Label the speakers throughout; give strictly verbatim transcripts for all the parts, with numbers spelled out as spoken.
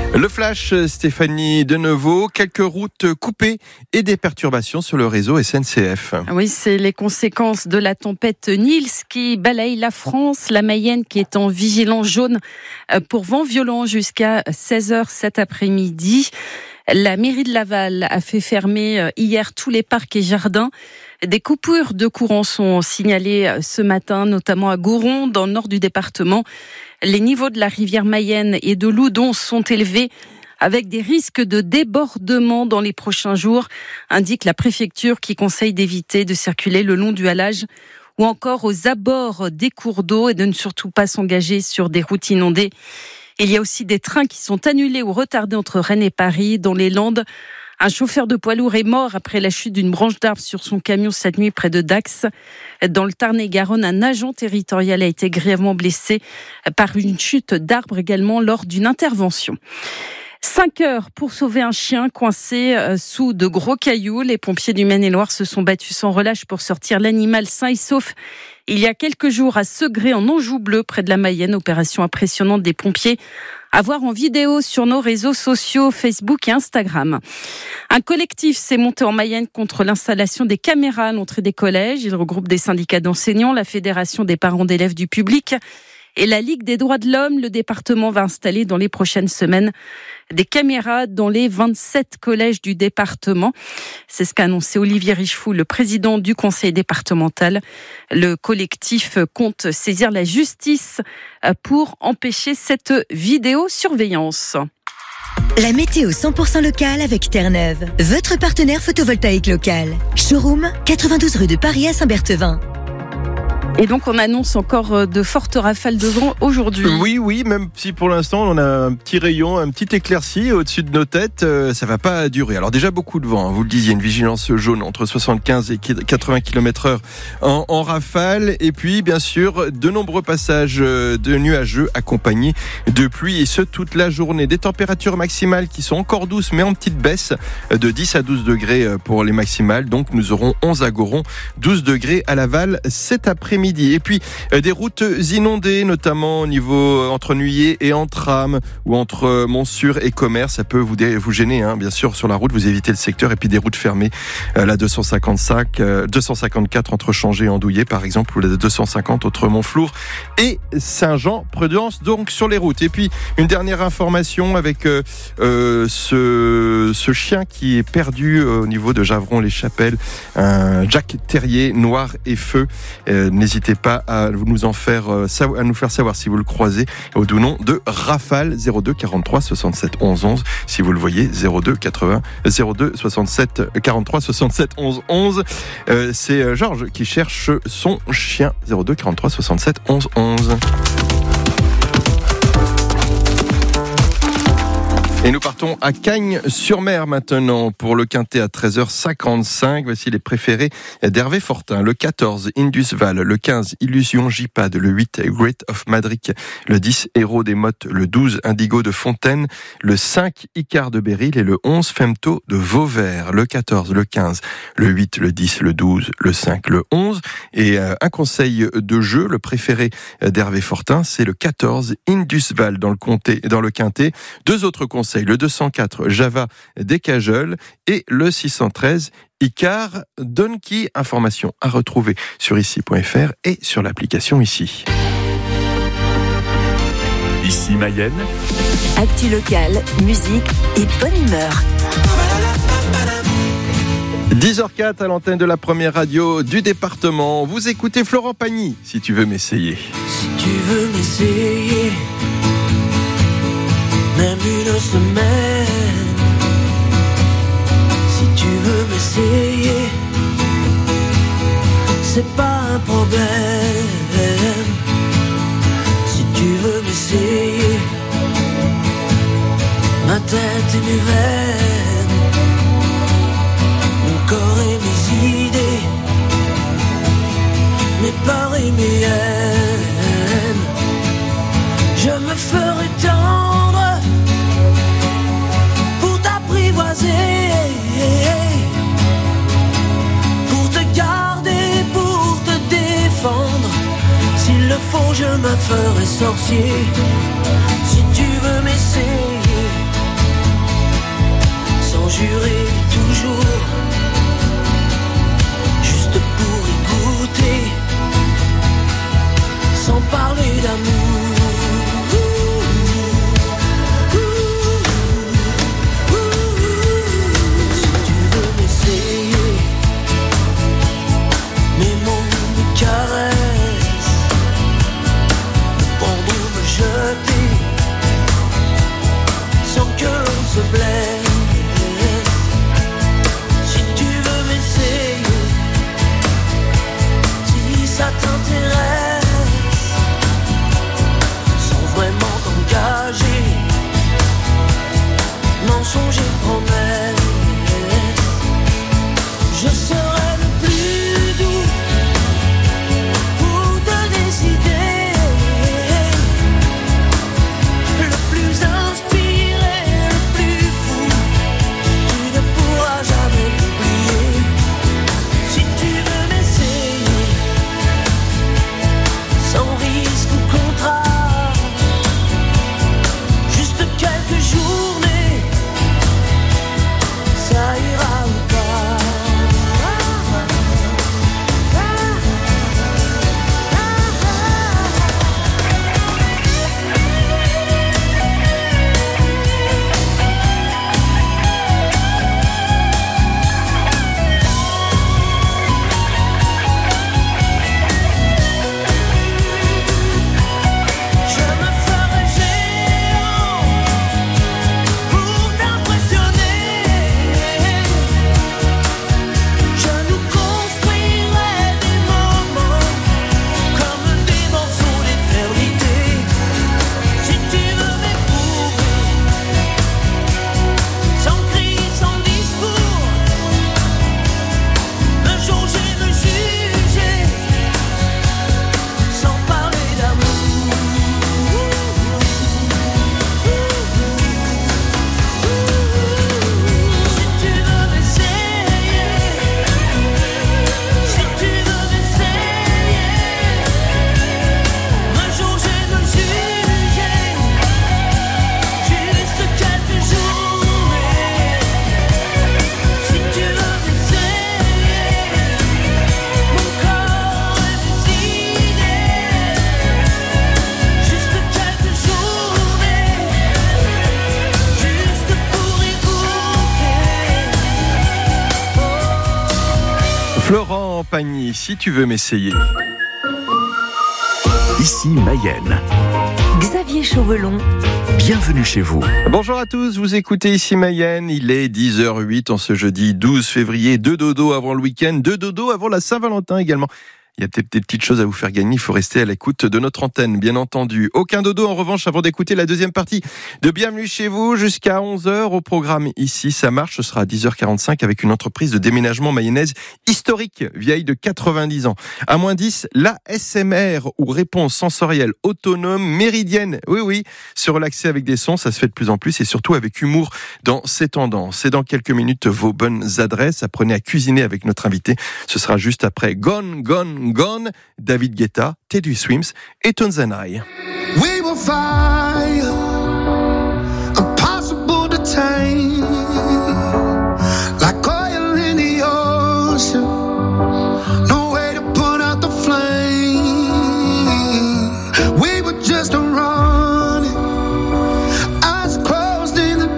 Speaker 1: Le flash, Stéphanie Deneveau, quelques routes coupées et des perturbations sur le réseau S N C F.
Speaker 2: Oui, c'est les conséquences de la tempête Nils qui balaye la France, la Mayenne qui est en vigilance jaune pour vent violent jusqu'à seize heures cet après-midi. La mairie de Laval a fait fermer hier tous les parcs et jardins. Des coupures de courant sont signalées ce matin, notamment à Gouron, dans le nord du département. Les niveaux de la rivière Mayenne et de l'Oudon sont élevés, avec des risques de débordement dans les prochains jours, indique la préfecture qui conseille d'éviter de circuler le long du halage ou encore aux abords des cours d'eau et de ne surtout pas s'engager sur des routes inondées. Il y a aussi des trains qui sont annulés ou retardés entre Rennes et Paris. Dans les Landes, un chauffeur de poids lourd est mort après la chute d'une branche d'arbre sur son camion cette nuit près de Dax. Dans le Tarn-et-Garonne, un agent territorial a été grièvement blessé par une chute d'arbre également lors d'une intervention. Cinq heures pour sauver un chien coincé sous de gros cailloux. Les pompiers du Maine-et-Loire se sont battus sans relâche pour sortir l'animal sain et sauf. Il y a quelques jours à Segré en Anjou bleu près de la Mayenne, opération impressionnante des pompiers à voir en vidéo sur nos réseaux sociaux Facebook et Instagram. Un collectif s'est monté en Mayenne contre l'installation des caméras à l'entrée des collèges. Il regroupe des syndicats d'enseignants, la Fédération des parents d'élèves du public et la Ligue des droits de l'homme. Le département va installer dans les prochaines semaines des caméras dans les vingt-sept collèges du département. C'est ce qu'a annoncé Olivier Richefou, le président du conseil départemental. Le collectif compte saisir la justice pour empêcher cette vidéosurveillance.
Speaker 3: La météo cent pour cent locale avec Terre-Neuve, votre partenaire photovoltaïque local. Showroom, quatre-vingt-douze rue de Paris à Saint-Berthevin.
Speaker 2: Et donc, on annonce encore de fortes rafales de vent aujourd'hui.
Speaker 1: Oui, oui, même si pour l'instant, on a un petit rayon, un petit éclairci au-dessus de nos têtes, euh, ça va pas durer. Alors déjà, beaucoup de vent, hein, vous le disiez, une vigilance jaune entre soixante-quinze et quatre-vingts kilomètres heure en, en rafale. Et puis, bien sûr, de nombreux passages de nuageux accompagnés de pluie, et ce, toute la journée. Des températures maximales qui sont encore douces, mais en petite baisse, de dix à douze degrés pour les maximales. Donc, nous aurons onze à Gouron, douze degrés à Laval cet après-midi. Et puis euh, des routes inondées, notamment au niveau entre Nuillé et Entrammes, ou entre euh, Montsûrs et Commerce. Ça peut vous, dé- vous gêner, hein, bien sûr, sur la route. Vous évitez le secteur. Et puis des routes fermées, euh, la deux cent cinquante-cinq, euh, deux cent cinquante-quatre entre Changé et Andouillé, par exemple, ou la deux cent cinquante entre Montflour et Saint-Jean. Prudence donc sur les routes. Et puis une dernière information avec euh, euh, ce, ce chien qui est perdu euh, au niveau de Javron-les-Chapelles, un Jack Terrier noir et feu. Euh, n'hésitez pas à nous en faire à nous faire savoir si vous le croisez au doux nom de Rafale. Zéro deux quarante-trois soixante-sept onze onze si vous le voyez. Zéro deux quatre-vingts zéro deux soixante-sept quarante-trois soixante-sept onze onze. Euh, c'est Georges qui cherche son chien. Zéro deux quarante-trois soixante-sept onze onze. Et nous partons à Cagnes-sur-Mer maintenant pour le Quintet à treize heures cinquante-cinq. Voici les préférés d'Hervé Fortin. Le quatorze, Indusval. Le quinze, Illusion J-Pad. Le huit, Great of Madrid. Le dix, Héros des Mottes. Le douze, Indigo de Fontaine. Le cinq, Icare de Béril. Et le onze, Femto de Vauvert. Le quatorze, le quinze, le huit, le dix, le douze, le cinq, le onze. Et euh, un conseil de jeu, le préféré d'Hervé Fortin, c'est le quatorze, Indusval dans le, comté, dans le Quintet. Deux autres conseils. Le deux cent quatre, Java des Cajoles, et le six cent treize, Icare Donkey. Information à retrouver sur ici point f r et sur l'application Ici.
Speaker 4: Ici Mayenne.
Speaker 3: Actu locale, musique et bonne humeur.
Speaker 1: dix heures quatre à l'antenne de la première radio du département. Vous écoutez Florent Pagny, si tu veux m'essayer.
Speaker 5: Si tu veux m'essayer, même une semaine, si tu veux m'essayer, c'est pas un problème. Si tu veux m'essayer, ma tête et mes veines, mon corps et mes idées, mes peurs et mes haines, je me ferai tendre pour t'apprivoiser, pour te garder, pour te défendre. S'il le faut, je me ferai sorcier. Si tu veux m'essayer, jurer toujours, juste pour y goûter, sans parler d'amour. Si tu veux m'essayer, mes mots, mes caresses, me prendre ou me jeter, sans que l'on se blesse. Si tu veux m'essayer, si ça t'intéresse, sans vraiment t'engager, mensonge et promesse, je serai le plus doux pour te décider, le plus inspiré, le plus fou, tu ne pourras jamais m'oublier. Si tu veux m'essayer, sans risque ou contrat, juste quelques journées, ça ira ou pas. Je me ferai géant pour t'impressionner. Je nous construirai des moments comme des morceaux d'éternité. Si tu veux m'éprouver, sans cri, sans discours, me jauger, me juger, sans parler d'amour. Si tu veux m'essayer, si tu veux m'essayer, me jauger, me juger, juste quelques journées. Si tu veux m'essayer, mon corps et mes idées, juste quelques journées, juste pour y goûter.
Speaker 1: Florent Pagny, si tu veux m'essayer.
Speaker 4: Ici Mayenne.
Speaker 3: Xavier Chauvelon.
Speaker 4: Bienvenue chez vous.
Speaker 1: Bonjour à tous, vous écoutez ici Mayenne, il est dix heures huit en ce jeudi douze février, deux dodo avant le week-end, deux dodo avant la Saint-Valentin également. Il y a peut-être des petites choses à vous faire gagner, il faut rester à l'écoute de notre antenne, bien entendu. Aucun dodo en revanche avant d'écouter la deuxième partie de Bienvenue chez vous jusqu'à onze heures au programme Ici ça marche. Ce sera à dix heures quarante-cinq avec une entreprise de déménagement mayonnaise historique, vieille de quatre-vingt-dix ans. À moins dix, la S M R ou réponse sensorielle autonome méridienne. Oui, oui, se relaxer avec des sons, ça se fait de plus en plus et surtout avec humour dans ces tendances. C'est dans quelques minutes vos bonnes adresses. Apprenez à cuisiner avec notre invité. Ce sera juste après Gone, Gone, Gone, David Guetta, Teddy Swims et Tones and I.
Speaker 6: We will fire, impossible to tame, like oil in the ocean, no way to put out the flame. We were just running, eyes closed in the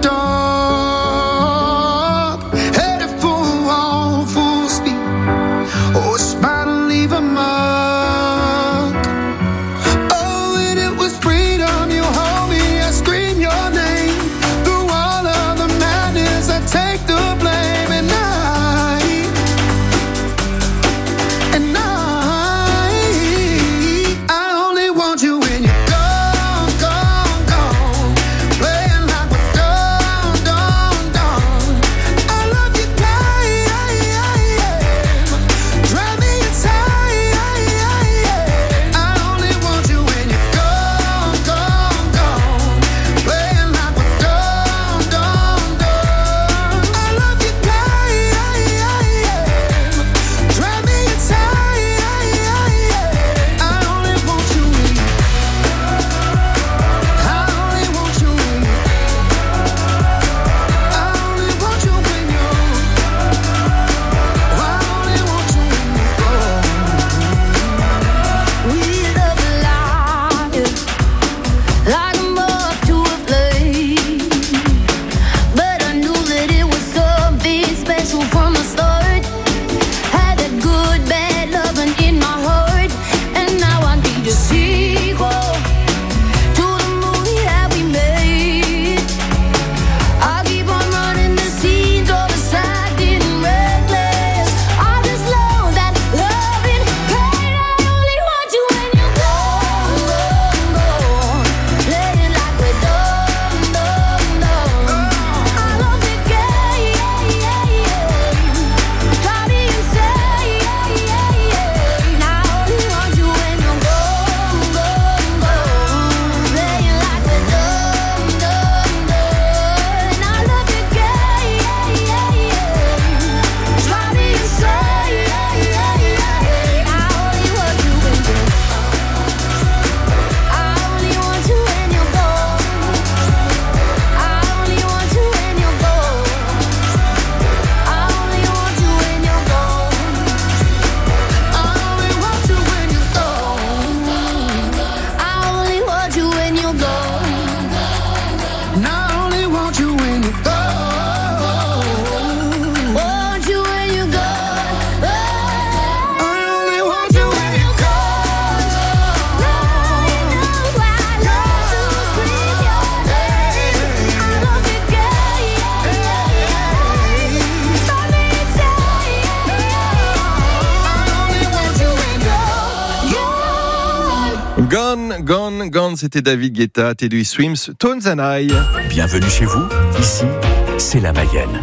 Speaker 6: dark, headed for a wall full speed. Oh, it's about to leave a mark. Oh, and it was freedom you hold.
Speaker 1: Gone, Gone, Gone, c'était David Guetta, Teddy Swims, Tones and I.
Speaker 4: Bienvenue chez vous, ici, c'est la Mayenne.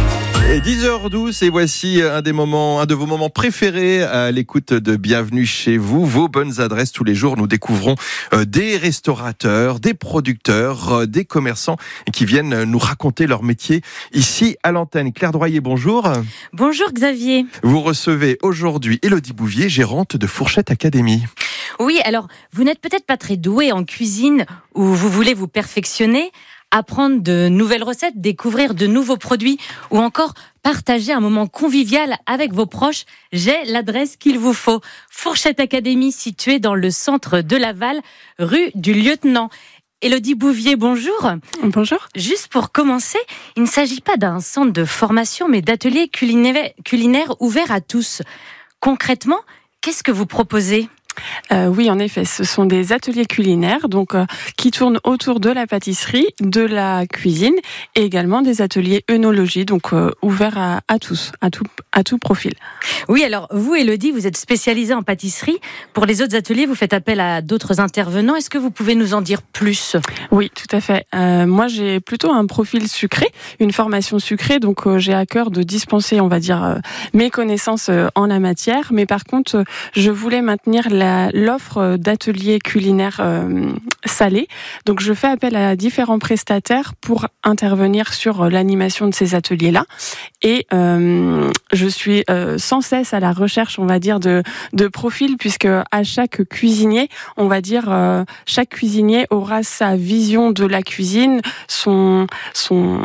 Speaker 1: Et dix heures douze, et voici un des moments, un de vos moments préférés à l'écoute de Bienvenue chez vous. Vos bonnes adresses tous les jours. Nous découvrons des restaurateurs, des producteurs, des commerçants qui viennent nous raconter leur métier ici à l'antenne. Claire Droyer, bonjour.
Speaker 7: Bonjour Xavier.
Speaker 1: Vous recevez aujourd'hui Élodie Bouvier, gérante de Fourchette Academy.
Speaker 7: Oui, alors vous n'êtes peut-être pas très doué en cuisine ou vous voulez vous perfectionner, apprendre de nouvelles recettes, découvrir de nouveaux produits ou encore partager un moment convivial avec vos proches. J'ai l'adresse qu'il vous faut. Fourchette Academy, située dans le centre de Laval, rue du Lieutenant. Élodie Bouvier, bonjour.
Speaker 2: Bonjour.
Speaker 7: Juste pour commencer, il ne s'agit pas d'un centre de formation, mais d'ateliers culinaires, culinaires ouverts à tous. Concrètement, qu'est-ce que vous proposez ?
Speaker 8: Euh, oui, en effet, ce sont des ateliers culinaires donc euh, qui tournent autour de la pâtisserie, de la cuisine et également des ateliers œnologie, donc euh, ouverts à, à tous, à tout, à tout profil.
Speaker 7: Oui, alors vous, Élodie, vous êtes spécialisée en pâtisserie. Pour les autres ateliers, vous faites appel à d'autres intervenants. Est-ce que vous pouvez nous en dire plus ?
Speaker 8: Oui, tout à fait. Euh, moi, j'ai plutôt un profil sucré, une formation sucrée, donc euh, j'ai à cœur de dispenser, on va dire, euh, mes connaissances euh, en la matière. Mais par contre, euh, je voulais maintenir la l'offre d'ateliers culinaires euh, salés. Donc, je fais appel à différents prestataires pour intervenir sur l'animation de ces ateliers-là. Et euh, je suis euh, sans cesse à la recherche, on va dire, de, de profils, puisque à chaque cuisinier, on va dire, euh, chaque cuisinier aura sa vision de la cuisine, son, son,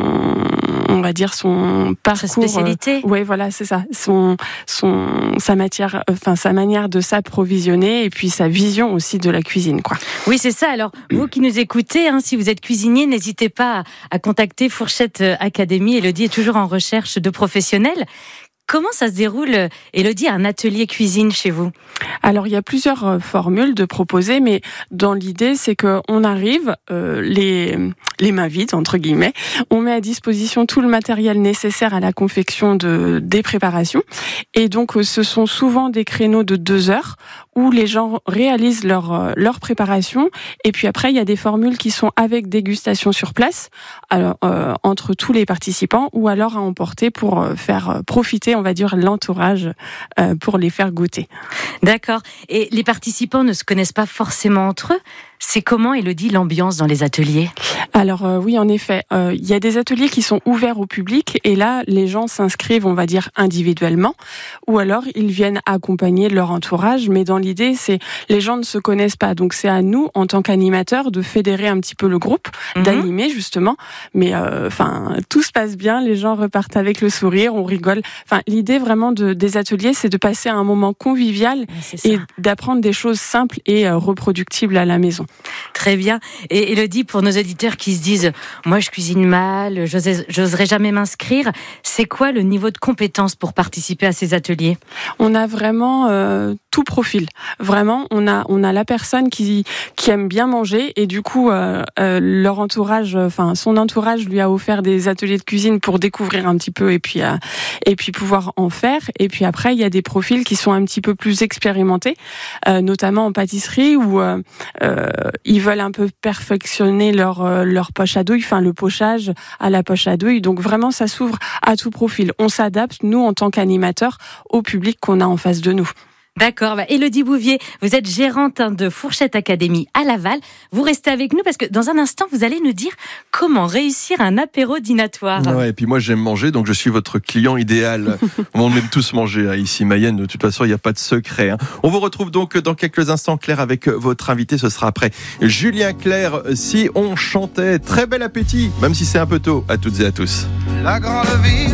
Speaker 8: on va dire, son parcours.
Speaker 7: Sa spécialité.
Speaker 8: Euh, oui, voilà, c'est ça. Son, son, sa matière, enfin, sa manière de s'approvisionner. Et puis sa vision aussi de la cuisine, quoi.
Speaker 7: Oui, c'est ça. Alors, vous qui nous écoutez, hein, si vous êtes cuisinier, n'hésitez pas à, à contacter Fourchette Academy. Élodie est toujours en recherche de professionnels. Comment ça se déroule, Élodie, un atelier cuisine chez vous ?
Speaker 8: Alors, il y a plusieurs formules de proposer, mais dans l'idée, c'est qu'on arrive, euh, les, les mains vides, entre guillemets, on met à disposition tout le matériel nécessaire à la confection de, des préparations. Et donc, ce sont souvent des créneaux de deux heures où les gens réalisent leur, leur préparation. Et puis après, il y a des formules qui sont avec dégustation sur place, alors, euh, entre tous les participants, ou alors à emporter pour faire profiter, on va dire, l'entourage euh, pour les faire goûter.
Speaker 7: D'accord. Et les participants ne se connaissent pas forcément entre eux. C'est comment, Élodie, l'ambiance dans les ateliers ?
Speaker 8: Alors euh, oui, en effet, il euh, y a des ateliers qui sont ouverts au public et là, les gens s'inscrivent, on va dire, individuellement ou alors ils viennent accompagner leur entourage. Mais dans l'idée, c'est les gens ne se connaissent pas. Donc c'est à nous, en tant qu'animateurs, de fédérer un petit peu le groupe, mmh. d'animer justement. Mais enfin, euh, tout se passe bien, les gens repartent avec le sourire, on rigole. Enfin, l'idée vraiment de, des ateliers, c'est de passer un moment convivial et d'apprendre des choses simples et euh, reproductibles à la maison.
Speaker 7: Très bien. Et Élodie, pour nos auditeurs qui se disent « Moi, je cuisine mal, j'oserais jamais m'inscrire », c'est quoi le niveau de compétence pour participer à ces ateliers ?
Speaker 8: On a vraiment euh, tout profil. Vraiment, on a on a la personne qui qui aime bien manger et du coup, euh, euh, leur entourage, enfin son entourage lui a offert des ateliers de cuisine pour découvrir un petit peu et puis euh, et puis pouvoir en faire. Et puis après, il y a des profils qui sont un petit peu plus expérimentés, euh, notamment en pâtisserie où euh, euh, ils veulent un peu perfectionner leur euh, leur poche à douille, enfin le pochage à la poche à douille. Donc vraiment, ça s'ouvre à tout profil. On s'adapte, nous, en tant qu'animateurs, au public qu'on a en face de nous.
Speaker 7: D'accord. Bah, Élodie Bouvier, vous êtes gérante de Fourchette Academy à Laval. Vous restez avec nous parce que dans un instant, vous allez nous dire comment réussir un apéro dînatoire.
Speaker 1: Ouais, et puis moi, j'aime manger, donc je suis votre client idéal. On aime tous manger hein, ici, Mayenne. De toute façon, il n'y a pas de secret. Hein. On vous retrouve donc dans quelques instants, Claire, avec votre invité. Ce sera après Julien Clerc, Si on chantait. Très bel appétit, même si c'est un peu tôt. À toutes et à tous.
Speaker 6: La grande ville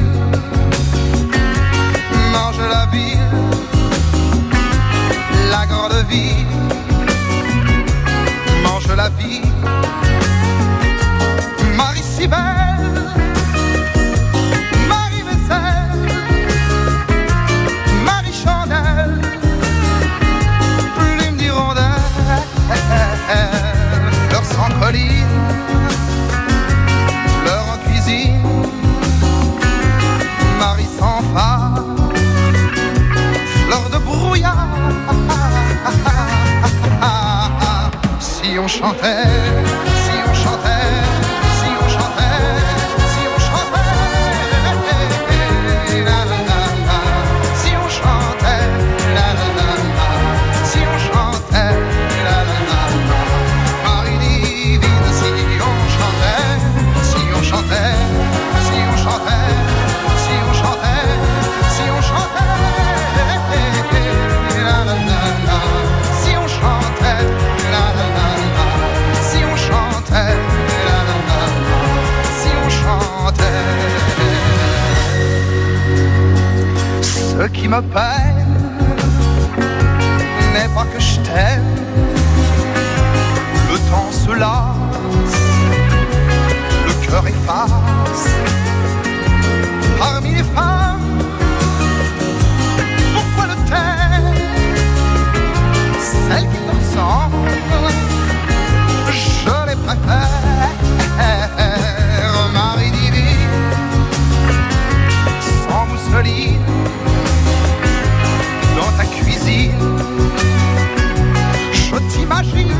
Speaker 6: mange la ville. La grande ville mange la vie. Marie si belle, Marie vaisselle, Marie chandelle, plume d'hirondelle, fleurs sans colline, fleurs en cuisine, Marie sans phare, fleurs de brouillard. chantait, si on chantait, si on chantait, si on chantait, la la la la, si on chantait, la la la la, si on chantait, la la la la, Marie divine, si on chantait, si on chantait, si on chantait, si on chantait, si on chantait, la la la la, si on chantait, la la la la, si on chantait, la la la la, si on chantait. Ce qui me peine n'est pas que je t'aime, le temps se lasse, le cœur efface. Parmi les femmes, pourquoi le taire? Celles qui te ressemblent, je les préfère. Marie divine, sans mousseline, dans ta cuisine, je t'imagine.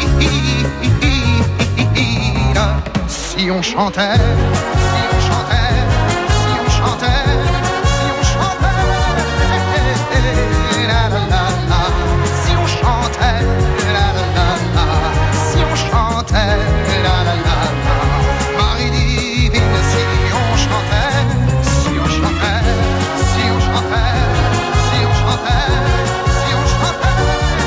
Speaker 6: Si on chantait, si on chantait, si on chantait, si on chantait, la la la la, si on chantait, la la la la, si on chantait, la la la la, Marie divine, si on chantait, si on chantait, si on chantait, si on chantait, si on chantait,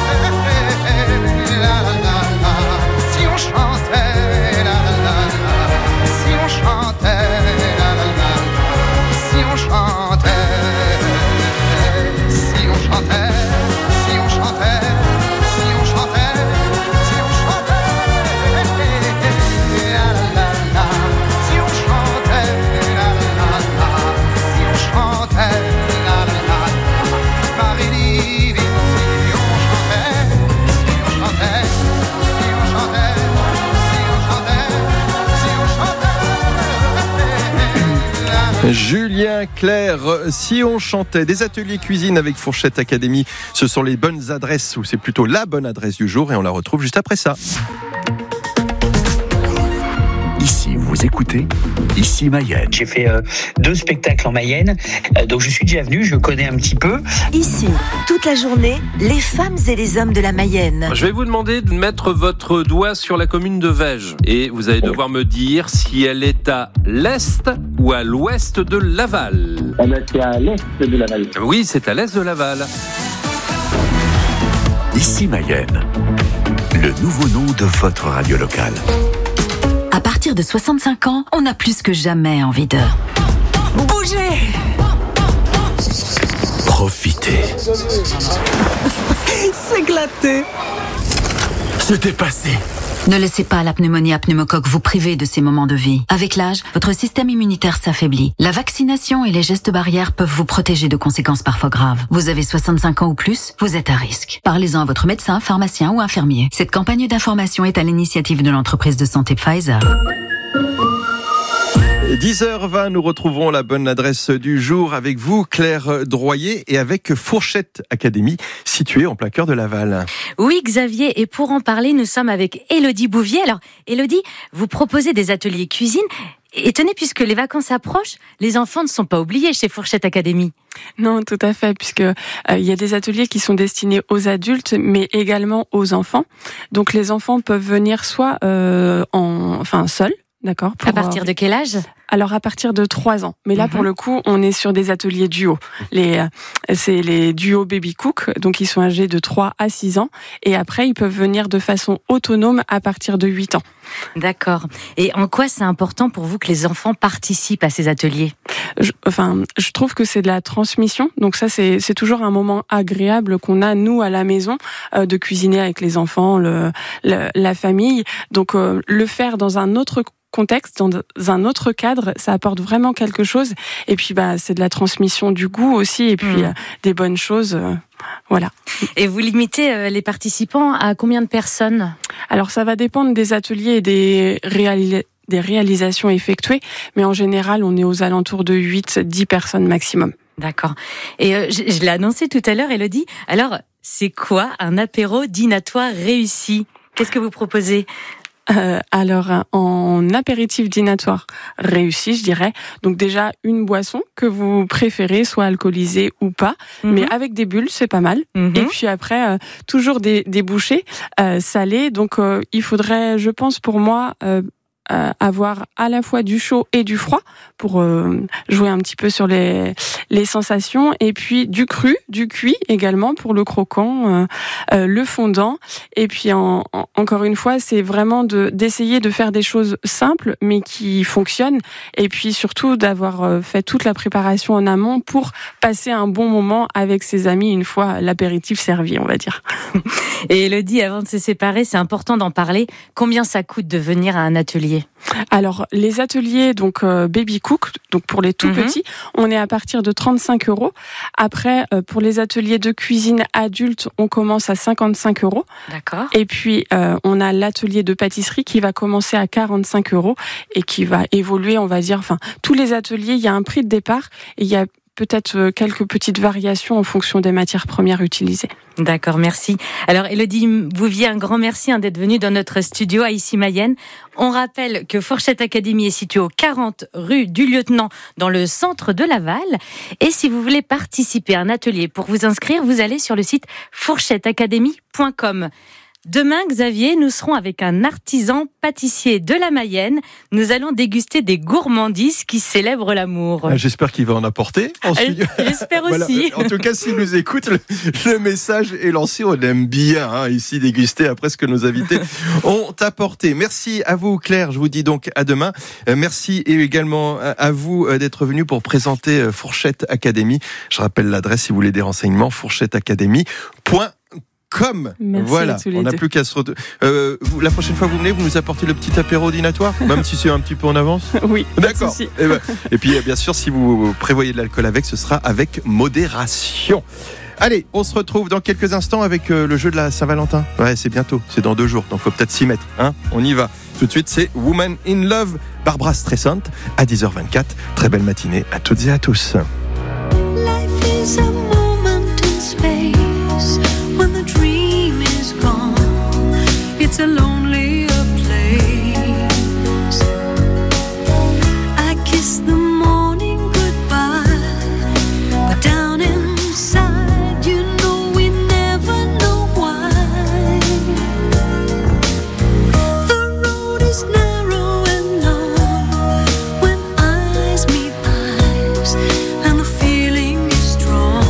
Speaker 6: la la la la, si on chantait, la la la la, si on chantait, la la la la, si on chantait, si on chantait, si on chantait, si on chantait, si on chantait, la la la la, si on chantait, la la la la, si on chantait, la la la la, Marie divine, si on chantait, si on chantait, si on chantait, si on chantait, si on chantait,
Speaker 1: Julien Clerc, si on chantait, des ateliers cuisine avec Fourchette Academy, ce sont les bonnes adresses, ou c'est plutôt la bonne adresse du jour, et on la retrouve juste après ça.
Speaker 4: Ici, vous écoutez Ici Mayenne.
Speaker 9: J'ai fait euh, deux spectacles en Mayenne, euh, donc je suis déjà venu, je connais un petit peu.
Speaker 3: Ici, toute la journée, les femmes et les hommes de la Mayenne.
Speaker 10: Je vais vous demander de mettre votre doigt sur la commune de Vège et vous allez devoir me dire si elle est à l'est ou à l'ouest de Laval.
Speaker 11: Ah ben, c'est à l'est de Laval.
Speaker 10: Oui, c'est à l'est de Laval.
Speaker 4: Ici Mayenne, le nouveau nom de votre radio locale.
Speaker 12: À partir de soixante-cinq ans, on a plus que jamais envie de bouger,
Speaker 4: Profitez,
Speaker 12: s'éclater,
Speaker 4: se dépasser.
Speaker 12: Ne laissez pas la pneumonie à pneumocoque vous priver de ces moments de vie. Avec l'âge, votre système immunitaire s'affaiblit. La vaccination et les gestes barrières peuvent vous protéger de conséquences parfois graves. Vous avez soixante-cinq ans ou plus, vous êtes à risque. Parlez-en à votre médecin, pharmacien ou infirmier. Cette campagne d'information est à l'initiative de l'entreprise de santé Pfizer.
Speaker 1: dix heures vingt, nous retrouvons la bonne adresse du jour avec vous, Claire Droyer, et avec Fourchette Academy, située en plein cœur de Laval.
Speaker 7: Oui, Xavier, et pour en parler, nous sommes avec Élodie Bouvier. Alors, Élodie, vous proposez des ateliers cuisine. Et tenez, puisque les vacances approchent, les enfants ne sont pas oubliés chez Fourchette Academy.
Speaker 8: Non, tout à fait, puisque euh, il y a des ateliers qui sont destinés aux adultes, mais également aux enfants. Donc, les enfants peuvent venir soit euh, en, enfin, seuls. D'accord.
Speaker 7: Pour, à partir de quel âge ?
Speaker 8: Alors à partir de trois ans. Mais là, mmh. pour le coup, on est sur des ateliers duo. Les, euh, c'est les duos baby cook, donc ils sont âgés de trois à six ans. Et après, ils peuvent venir de façon autonome à partir de huit ans.
Speaker 7: D'accord. Et en quoi c'est important pour vous que les enfants participent à ces ateliers ?
Speaker 8: je, Enfin, je trouve que c'est de la transmission. Donc ça, c'est, c'est toujours un moment agréable qu'on a, nous, à la maison, euh, de cuisiner avec les enfants, le, le, la famille. Donc euh, le faire dans un autre contexte, dans un autre cadre, ça apporte vraiment quelque chose. Et puis, bah, c'est de la transmission du goût aussi, et puis mmh. euh, des bonnes choses. Euh, voilà.
Speaker 7: Et vous limitez euh, les participants à combien de personnes ?
Speaker 8: Alors, ça va dépendre des ateliers et des réalisations. des réalisations effectuées, mais en général, on est aux alentours de huit à dix personnes maximum.
Speaker 7: D'accord. Et euh, je, je l'ai annoncé tout à l'heure, Élodie. Alors, c'est quoi un apéro dînatoire réussi ? Qu'est-ce que vous proposez ?
Speaker 8: Euh, alors, en apéritif dînatoire réussi, je dirais. Donc déjà, une boisson que vous préférez, soit alcoolisée ou pas, mm-hmm. mais avec des bulles, c'est pas mal. Mm-hmm. Et puis après, euh, toujours des, des bouchées euh, salées. Donc, euh, il faudrait, je pense, pour moi... Euh, Euh, avoir à la fois du chaud et du froid pour euh, jouer un petit peu sur les, les sensations, et puis du cru, du cuit également pour le croquant, euh, euh, le fondant, et puis en, en, encore une fois c'est vraiment de, d'essayer de faire des choses simples mais qui fonctionnent, et puis surtout d'avoir euh, fait toute la préparation en amont pour passer un bon moment avec ses amis une fois l'apéritif servi, on va dire.
Speaker 7: Et Élodie, avant de se séparer, c'est important d'en parler, combien ça coûte de venir à un atelier ?
Speaker 8: Alors, les ateliers donc euh, Baby Cook, donc pour les tout mmh. petits, on est à partir de trente-cinq euros. Après, euh, pour les ateliers de cuisine adultes, on commence à cinquante-cinq euros.
Speaker 7: D'accord.
Speaker 8: Et puis, euh, on a l'atelier de pâtisserie qui va commencer à quarante-cinq euros et qui va évoluer, on va dire, enfin, tous les ateliers, il y a un prix de départ et il y a peut-être quelques petites variations en fonction des matières premières utilisées.
Speaker 7: D'accord, merci. Alors, Élodie Bouvier, un grand merci hein, d'être venue dans notre studio à Issy-Mayenne. On rappelle que Fourchette Academy est située au quarante rue du Lieutenant, dans le centre de Laval. Et si vous voulez participer à un atelier, pour vous inscrire, vous allez sur le site fourchette academy point com. Demain, Xavier, nous serons avec un artisan pâtissier de la Mayenne. Nous allons déguster des gourmandises qui célèbrent l'amour.
Speaker 1: Ah, j'espère qu'il va en apporter en studio.
Speaker 7: J'espère aussi.
Speaker 1: Voilà. En tout cas, s'il nous écoute, le, le message est lancé. On aime bien hein, ici déguster après ce que nos invités ont apporté. Merci à vous, Claire. Je vous dis donc à demain. Euh, merci et également à vous d'être venu pour présenter Fourchette Academy. Je rappelle l'adresse si vous voulez des renseignements, fourchette academy point com. Comme
Speaker 8: Merci
Speaker 1: voilà, on n'a
Speaker 8: deux.
Speaker 1: plus qu'à se retrouver. Euh, la prochaine fois que vous venez, vous nous apportez le petit apéro dînatoire, même si c'est un petit peu en avance.
Speaker 8: Oui,
Speaker 1: d'accord. Et, ben, et puis bien sûr, si vous prévoyez de l'alcool avec, ce sera avec modération. Allez, on se retrouve dans quelques instants avec euh, le jeu de la Saint-Valentin. Ouais, c'est bientôt, c'est dans deux jours, donc faut peut-être s'y mettre. Hein, on y va. Tout de suite, c'est Woman in Love, Barbara Streisand à dix heures vingt-quatre. Très belle matinée à toutes et à tous.
Speaker 5: Life is a moment in space. When the dream is gone, it's a lonelier place. I kiss the morning goodbye, but down inside, you know we never know why. The road is narrow and long when eyes meet eyes, and the feeling is strong.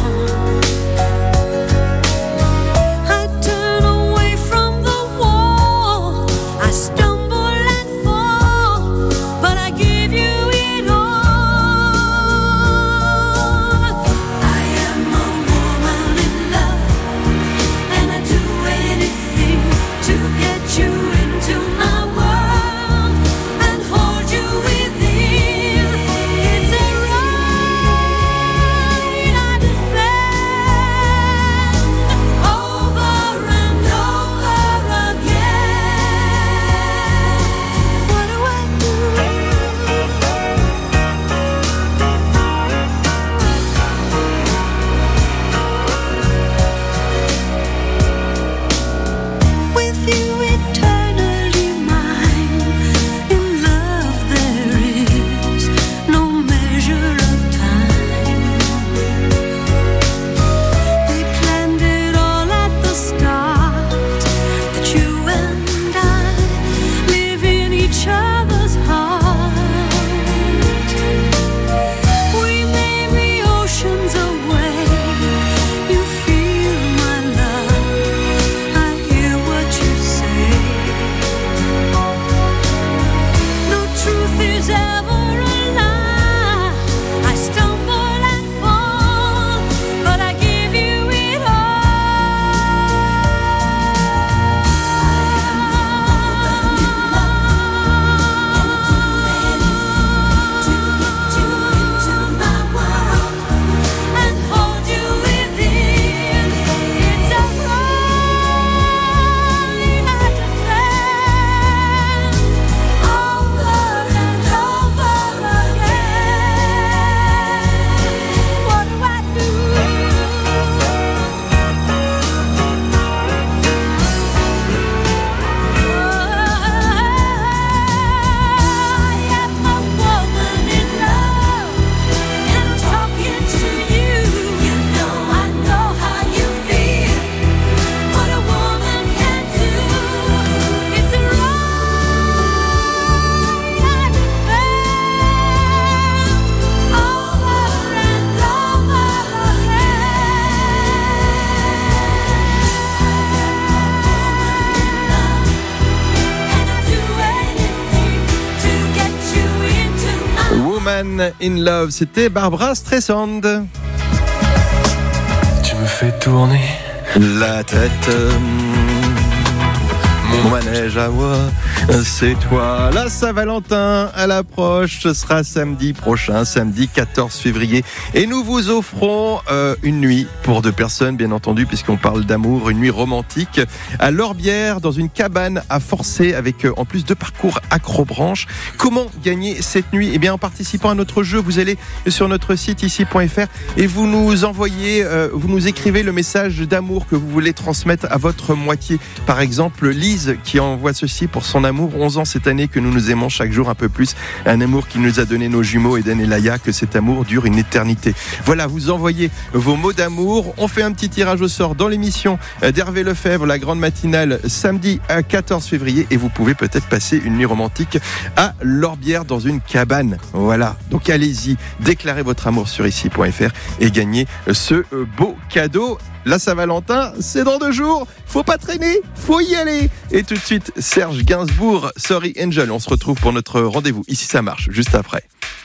Speaker 5: Over and over
Speaker 1: Woman in Love, c'était Barbra Streisand.
Speaker 13: Tu me fais tourner
Speaker 1: la tête. euh, Mon manège à moi, c'est toi. La Saint-Valentin à l'approche, ce sera samedi prochain, samedi quatorze février. Et nous vous offrons euh, une nuit pour deux personnes, bien entendu, puisqu'on parle d'amour, une nuit romantique à l'Orbière, dans une cabane à Forcé, avec euh, en plus deux parcours accrobranche. Comment gagner cette nuit ? Eh bien, en participant à notre jeu, vous allez sur notre site ici point f r et vous nous envoyez, euh, vous nous écrivez le message d'amour que vous voulez transmettre à votre moitié. Par exemple, Lise qui envoie ceci pour son amour. onze ans cette année que nous nous aimons chaque jour un peu plus. Un amour qui nous a donné nos jumeaux Eden et Laïa, que cet amour dure une éternité. Voilà, vous envoyez vos mots d'amour. On fait un petit tirage au sort dans l'émission d'Hervé Lefebvre, la grande matinale, samedi à quatorze février. Et vous pouvez peut-être passer une nuit romantique à l'Orbière dans une cabane. Voilà, donc allez-y, déclarez votre amour sur ici point f r et gagnez ce beau cadeau. La Saint-Valentin, c'est dans deux jours. Faut pas traîner, faut y aller. Et tout de suite, Serge Gainsbourg, Sorry Angel. On se retrouve pour notre rendez-vous. Ici, ça marche, juste après.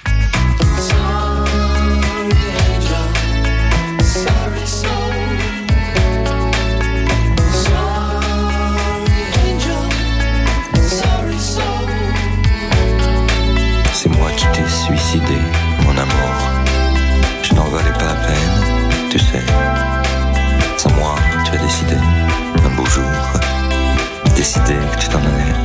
Speaker 13: C'est moi qui t'ai suicidé, mon amour. Je n'en valais pas la peine, tu sais. Sans moi, tu as décidé, un beau jour, décidé que tu t'en allais.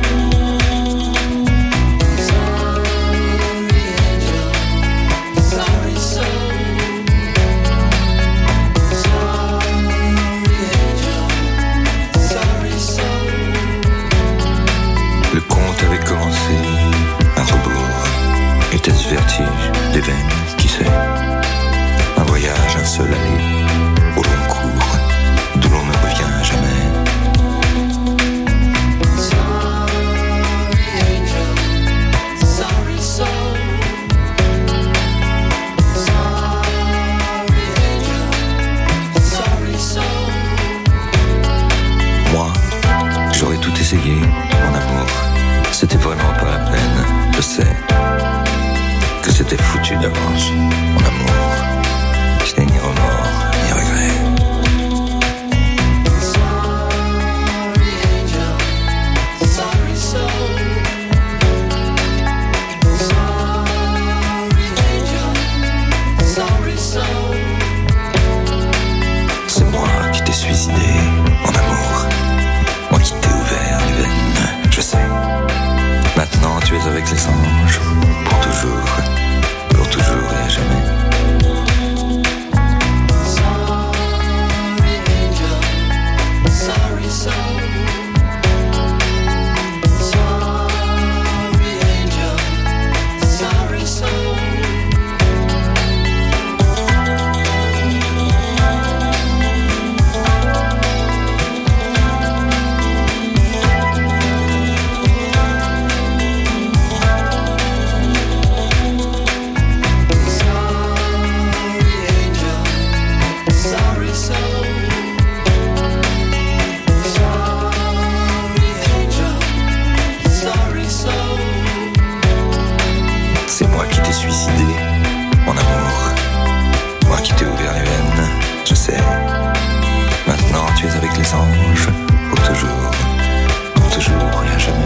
Speaker 13: Le conte avait commencé, un rebours, était-ce vertige, des veines, qui sait? Un voyage, un seul aller, au long cours, d'où l'on ne revient jamais. Moi, j'aurais tout essayé, mon amour. C'était vraiment pas la peine, je sais que c'était foutu d'avance, mon amour. Je n'ai ni remords, ni regrets. C'est moi qui t'ai suicidé, mon amour. Moi qui t'ai ouvert les veines, je sais. Maintenant tu es avec les anges, pour toujours, pour toujours et à jamais. C'est moi qui t'ai suicidé, mon amour. Moi qui t'ai ouvert les veines, je sais. Maintenant tu es avec les anges, pour toujours, pour toujours et à jamais.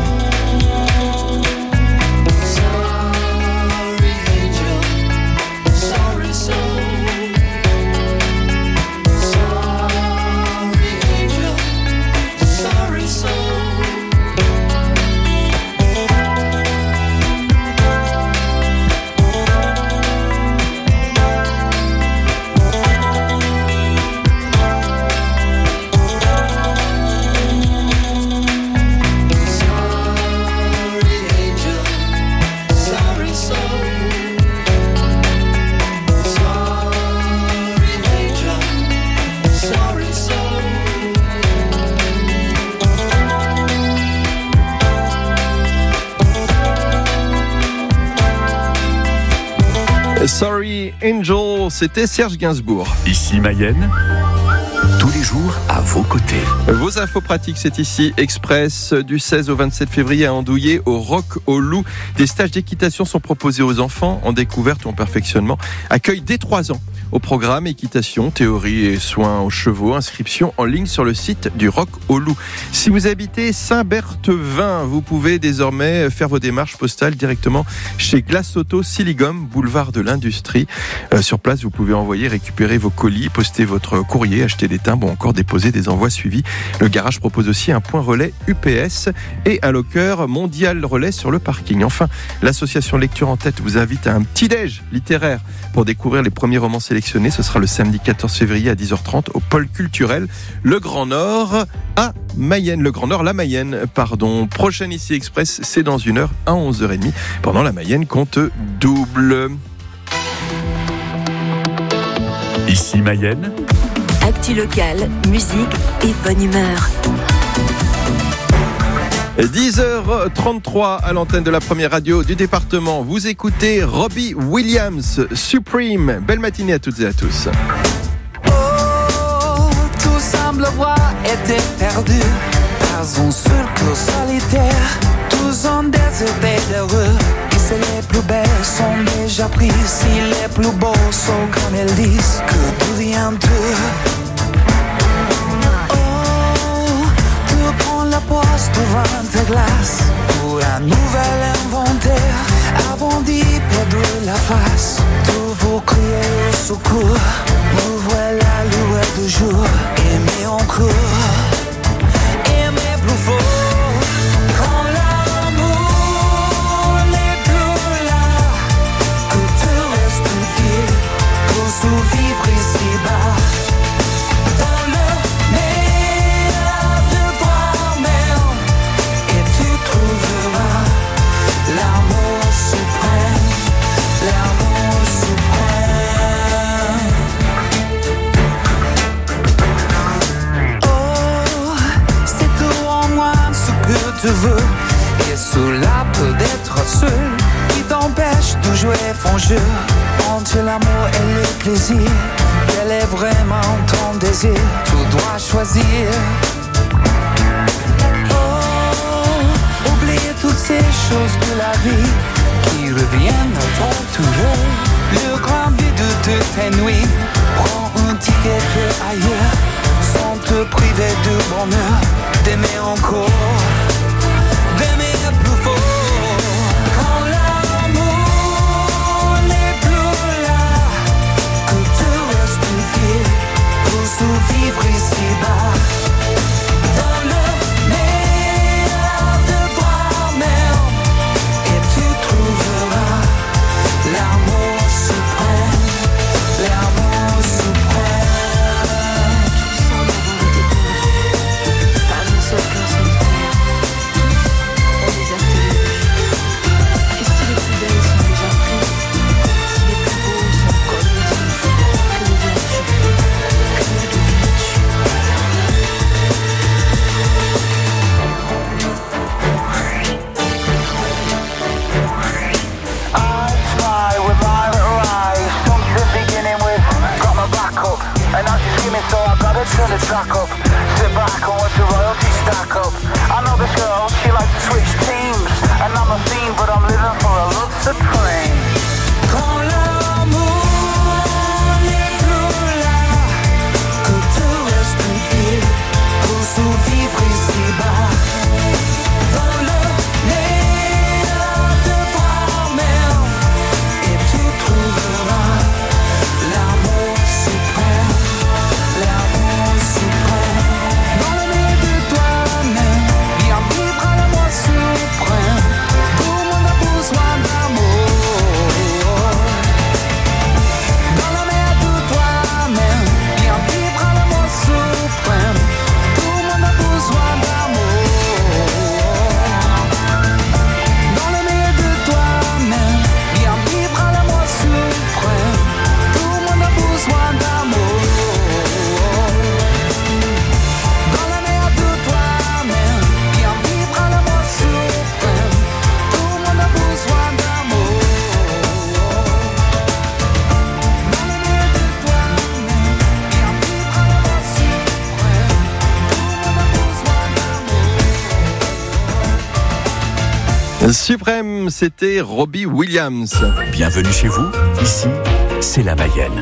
Speaker 1: Sorry Angel, c'était Serge Gainsbourg.
Speaker 4: Ici Mayenne, tous les toujours à vos côtés.
Speaker 1: Vos infos pratiques, c'est ici Express du seize au vingt-sept février à Andouillé au Roc au Loup. Des stages d'équitation sont proposés aux enfants en découverte ou en perfectionnement. Accueil dès trois ans. Au programme, équitation, théorie et soins aux chevaux. Inscription en ligne sur le site du Roc au Loup. Si vous habitez Saint-Berthevin, vous pouvez désormais faire vos démarches postales directement chez Glace Auto Siligum, boulevard de l'Industrie. Euh, sur place, vous pouvez envoyer, récupérer vos colis, poster votre courrier, acheter des timbres ou encore déposer des envois suivis. Le garage propose aussi un point relais U P S et un locker mondial relais sur le parking. Enfin, l'association Lecture en Tête vous invite à un petit déj littéraire pour découvrir les premiers romans sélectionnés. Ce sera le samedi quatorze février à dix heures trente au pôle culturel Le Grand Nord à Mayenne. Le Grand Nord, la Mayenne, pardon. Prochaine ici Express, c'est dans une heure à onze heures trente. Pendant la Mayenne compte double.
Speaker 4: Ici Mayenne.
Speaker 3: Actu locale, musique et bonne humeur.
Speaker 1: dix heures trente-trois à l'antenne de la première radio du département. Vous écoutez Robbie Williams, Supreme. Belle matinée à toutes et à tous.
Speaker 14: Oh, tout semble avoir été perdu dans un seul clos solitaire. Tous ont déserté d'heureux. Et si les plus belles sont déjà prises, si les plus beaux sont comme elles disent, que tout vient d'eux. La poste devant ta glace pour un nouvel inventaire avant d'y perdre la face. Tous vous criez au secours, nous voilà lueur du jour. Aimez encore, aimez plus fort. Quand l'amour n'est plus là, que tu restes tranquille pour survivre ici-bas. Tu veux, et cela peut être seul qui t'empêche de jouer ton jeu entre l'amour et le plaisir. Quel est vraiment ton désir? Tu dois choisir. Oh, oubliez toutes ces choses de la vie qui reviennent à ton tour. Le grand vide de tes nuits, prends un ticket de ailleurs sans te priver de bonheur, d'aimer encore. D'aimer plus fort. Quand l'amour n'est plus là, que tu restes tranquille pour survivre ici-bas. Dans le meilleur de toi-même, et tu trouveras l'amour suprême, l'amour suprême. Pas une seule personne. So I gotta turn the track up, sit back and watch the royalty stack up. I know this girl, she likes to switch teams, and I'm a fiend, but I'm living for a love supreme. Quand l'amour n'est plus là, que tu restes tranquille pour survivre ici-bas. Dans le meilleur de toi-même, et tu trouveras l'amour suprême. L'amour suprême, dans le milieu de toi-même, viens vivre à l'amour suprême. Tout le monde a besoin d'amour.
Speaker 1: Suprême, c'était Robbie Williams.
Speaker 4: Bienvenue chez vous, ici, c'est la Mayenne.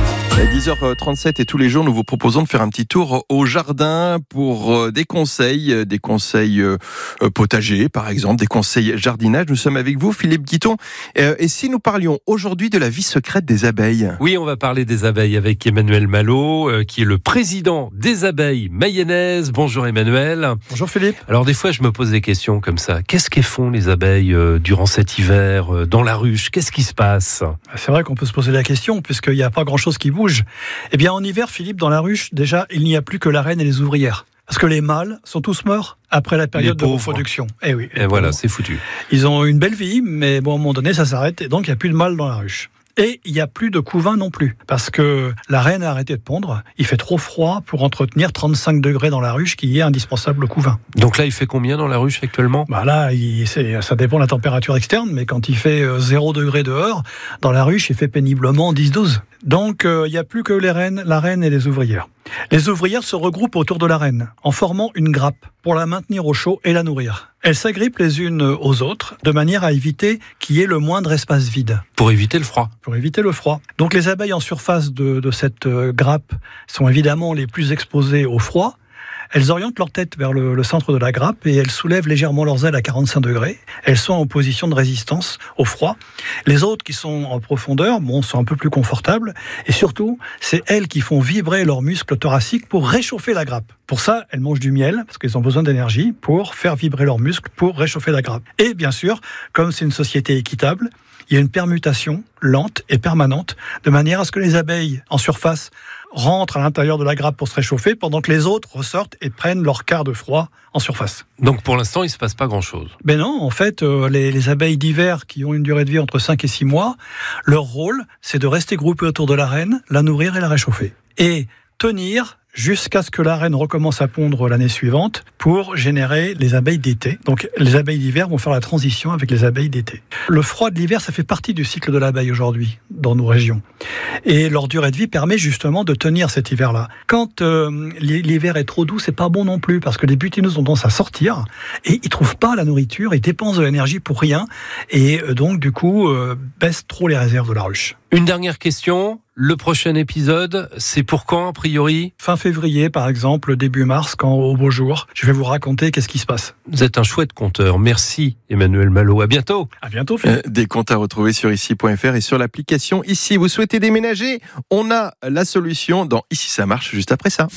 Speaker 1: À dix heures trente-sept et tous les jours, nous vous proposons de faire un petit tour au jardin pour des conseils, des conseils potagers par exemple, des conseils jardinage. Nous sommes avec vous, Philippe Guiton. Et si nous parlions aujourd'hui de la vie secrète des abeilles ?
Speaker 10: Oui, on va parler des abeilles avec Emmanuel Malo, qui est le président des abeilles mayennaises. Bonjour Emmanuel.
Speaker 15: Bonjour Philippe.
Speaker 10: Alors des fois, je me pose des questions comme ça. Qu'est-ce qu'elles font les abeilles durant cet hiver dans la ruche ? Qu'est-ce qui se passe ?
Speaker 15: C'est vrai qu'on peut se poser la question puisqu'il n'y a pas grand-chose qui bouge. Eh bien, en hiver, Philippe, dans la ruche, déjà, il n'y a plus que la reine et les ouvrières. Parce que les mâles sont tous morts après la période de reproduction. Eh oui.
Speaker 10: Et voilà, c'est foutu.
Speaker 15: Ils ont une belle vie, mais bon, à un moment donné, ça s'arrête. Et donc, il n'y a plus de mâles dans la ruche. Et il n'y a plus de couvain non plus. Parce que la reine a arrêté de pondre. Il fait trop froid pour entretenir trente-cinq degrés dans la ruche, qui est indispensable au couvain.
Speaker 10: Donc là, il fait combien dans la ruche actuellement ?
Speaker 15: Bah là, il, c'est, ça dépend de la température externe, mais quand il fait zéro degré dehors, dans la ruche, il fait péniblement dix douze. Donc, euh, il n'y a plus que les reines, la reine et les ouvrières. Les ouvrières se regroupent autour de la reine, en formant une grappe, pour la maintenir au chaud et la nourrir. Elles s'agrippent les unes aux autres, de manière à éviter qu'il y ait le moindre espace vide.
Speaker 10: Pour éviter le froid.
Speaker 15: Pour éviter le froid. Donc les abeilles en surface de, de cette grappe sont évidemment les plus exposées au froid. Elles orientent leur tête vers le, le centre de la grappe et elles soulèvent légèrement leurs ailes à quarante-cinq degrés. Elles sont en position de résistance au froid. Les autres qui sont en profondeur, bon, sont un peu plus confortables. Et surtout, c'est elles qui font vibrer leurs muscles thoraciques pour réchauffer la grappe. Pour ça, elles mangent du miel, parce qu'elles ont besoin d'énergie pour faire vibrer leurs muscles, pour réchauffer la grappe. Et bien sûr, comme c'est une société équitable, il y a une permutation lente et permanente, de manière à ce que les abeilles en surface rentrent à l'intérieur de la grappe pour se réchauffer, pendant que les autres ressortent et prennent leur quart de froid en surface.
Speaker 10: Donc pour l'instant, il ne se passe pas grand-chose.
Speaker 15: Ben non, en fait, euh, les, les abeilles d'hiver qui ont une durée de vie entre cinq et six mois, leur rôle, c'est de rester groupées autour de la reine, la nourrir et la réchauffer. Et tenir jusqu'à ce que la reine recommence à pondre l'année suivante pour générer les abeilles d'été. Donc les abeilles d'hiver vont faire la transition avec les abeilles d'été. Le froid de l'hiver, ça fait partie du cycle de l'abeille aujourd'hui, dans nos régions. Et leur durée de vie permet justement de tenir cet hiver-là. Quand euh, l'hiver est trop doux, c'est pas bon non plus, parce que les butineuses ont tendance à sortir, et ils trouvent pas la nourriture, ils dépensent de l'énergie pour rien, et donc du coup, euh, baissent trop les réserves de la ruche.
Speaker 10: Une dernière question. Le prochain épisode, c'est pour quand, a priori ?
Speaker 15: Fin février, par exemple, début mars, quand au beau jour, je vais vous raconter qu'est-ce qui se passe.
Speaker 10: Vous êtes un chouette conteur. Merci, Emmanuel Malo. À bientôt.
Speaker 15: À bientôt, Philippe.
Speaker 1: Euh, des comptes à retrouver sur ici point f r et sur l'application Ici. Vous souhaitez déménager ? On a la solution dans Ici ça marche, juste après ça.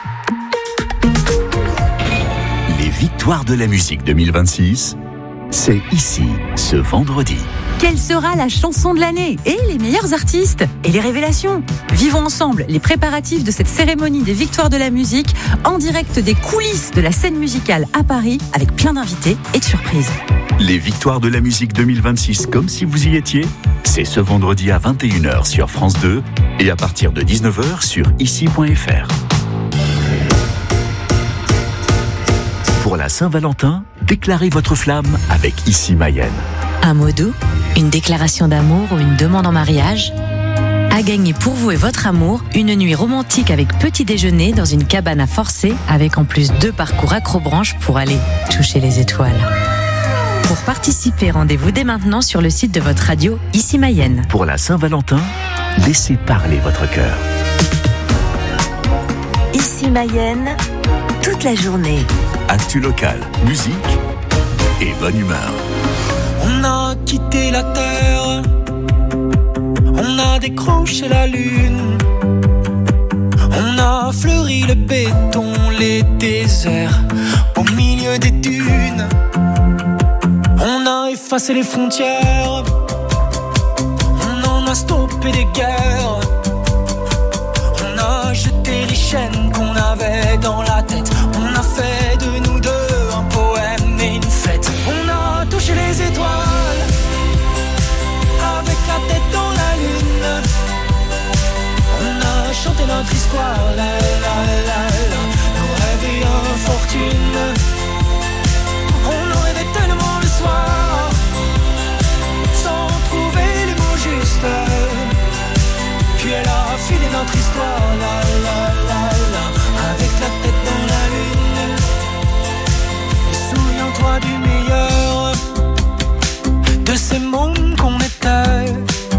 Speaker 4: Les victoires de la musique deux mille vingt-six, c'est ici, ce vendredi.
Speaker 16: Quelle sera la chanson de l'année ? Et les meilleurs artistes ? Et les révélations ? Vivons ensemble les préparatifs de cette cérémonie des victoires de la musique en direct des coulisses de la scène musicale à Paris avec plein d'invités et de surprises.
Speaker 4: Les victoires de la musique deux mille vingt-six, comme si vous y étiez, c'est ce vendredi à vingt et une heures sur France deux et à partir de dix-neuf heures sur ici point f r. Pour la Saint-Valentin, déclarez votre flamme avec Ici Mayenne.
Speaker 16: Un mot doux, une déclaration d'amour ou une demande en mariage ? À gagner pour vous et votre amour, une nuit romantique avec petit déjeuner dans une cabane à forcer, avec en plus deux parcours acrobranches pour aller toucher les étoiles. Pour participer, rendez-vous dès maintenant sur le site de votre radio Ici Mayenne.
Speaker 4: Pour la Saint-Valentin, laissez parler votre cœur.
Speaker 3: Ici Mayenne, toute la journée.
Speaker 4: Actu local, musique et bonne humeur.
Speaker 17: On a quitté la terre, on a décroché la lune, on a fleuri le béton, les déserts, au milieu des dunes. On a effacé les frontières, on en a stoppé des guerres, on a jeté les chaînes qu'on avait dans la tête, on a fait de nous deux un poème et une fête. On a touché les étoiles, avec la tête dans la lune, on a chanté notre histoire, la la la la, nos rêves et infortune. On en rêvait tellement le soir, sans trouver les mots justes. Puis elle a filé notre histoire, la la la la, avec la tête dans la lune. Et souviens-toi du meilleur, ces mondes qu'on était,